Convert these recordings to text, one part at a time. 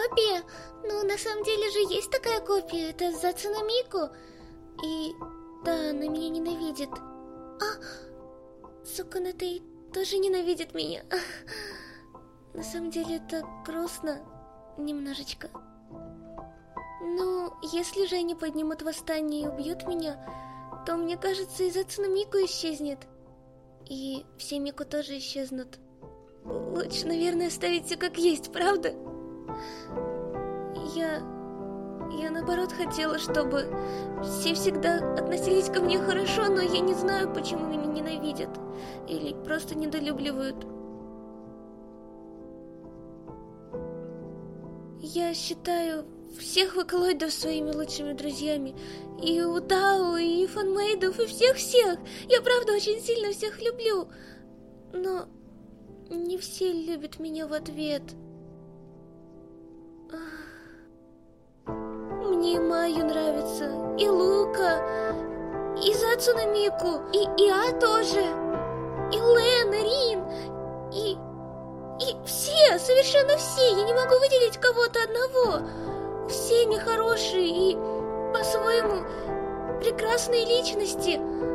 копия. Но на самом деле же есть такая копия. Это Зацуна Мику. И да, она меня ненавидит. Сукуна Тей тоже ненавидит меня. На самом деле это грустно. Немножечко. Ну, если же они поднимут восстание и убьют меня, то, мне кажется, и Зацуна Мику исчезнет. И все Мику тоже исчезнут. Лучше, наверное, оставить все как есть, правда? Я наоборот хотела, чтобы все всегда относились ко мне хорошо, но я не знаю, почему меня ненавидят. Или просто недолюбливают. Я считаю всех вокалоидов своими лучшими друзьями. И Утау, и фанмейдов, и всех-всех. Я правда очень сильно всех люблю. Но не все любят меня в ответ. Мне и Майю нравится, и Лука, и Зацуна Мику, и Иа тоже, и Лен, и Рин, и все, совершенно все. Я не могу выделить кого-то одного. Все они хорошие и по-своему прекрасные личности.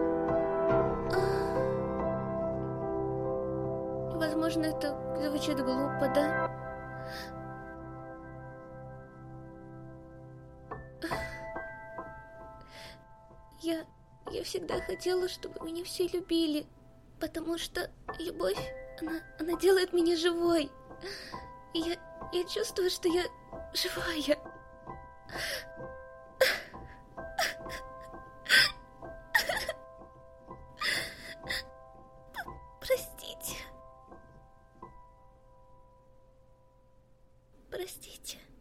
Возможно, это звучит глупо, да? Я всегда хотела, чтобы меня все любили, потому что любовь, она делает меня живой. И я чувствую, что я живая. Простите. Простите.